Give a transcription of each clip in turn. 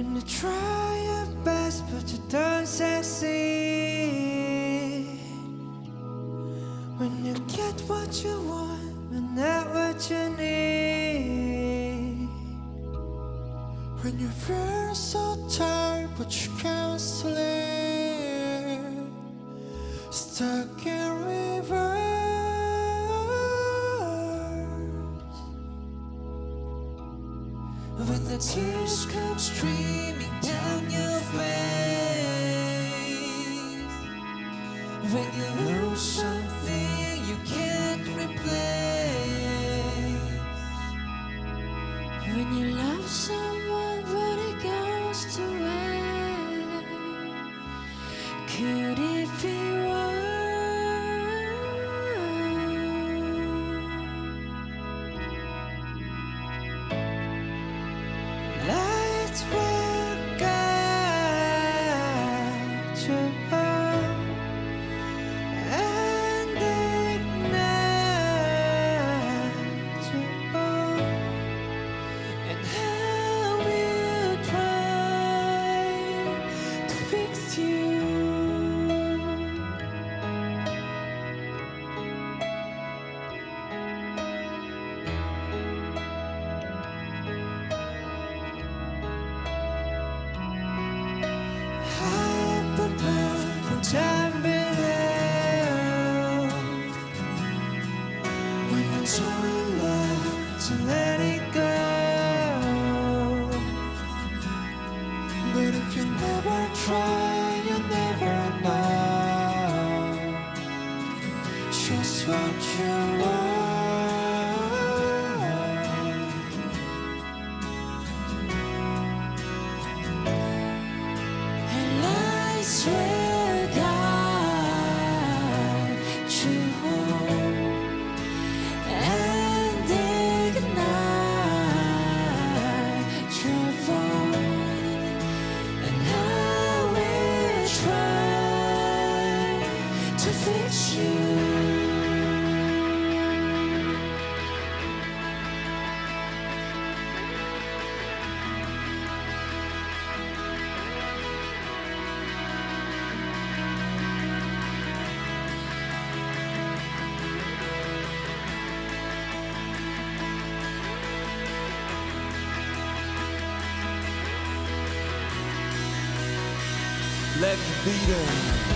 When you try your best but you don't succeed, when you get what you want but not what you need, when you feel so tired but you can't sleep, stuck in reverse, when the tears come streaming down your face, when you lose something you can't replace, when you love someone but it goes to waste, could it be worse? Lights will guide you home and ignite you both, and how we'll try to fix you. High up above, when time below, when you're so in love to let it go. But if you never try, you never know just what you want. And lights will guide you home and ignite your voice, and I will try to fix you. Let me be there.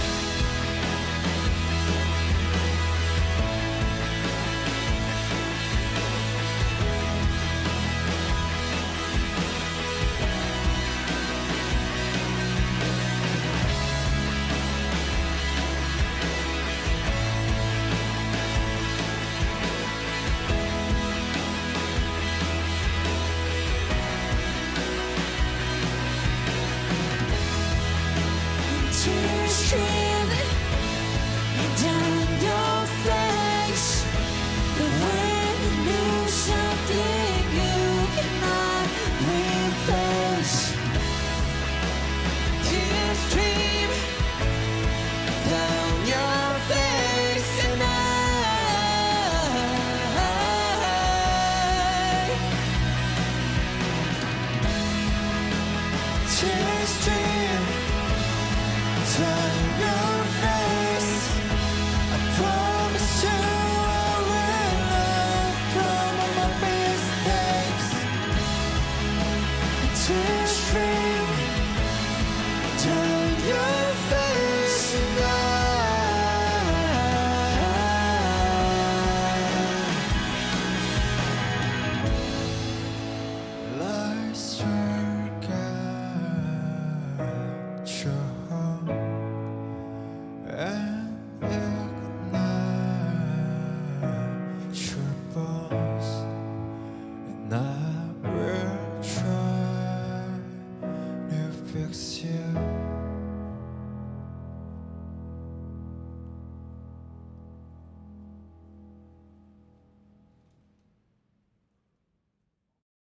Tears streaming down your face, but when you lose something you cannot replace, tears stream down your face, and tears stream down your face. I promise you I will learn from all my mistakes. Tears stream down your face, and lights will guide you home and ignite your bones, and I will try to fix you.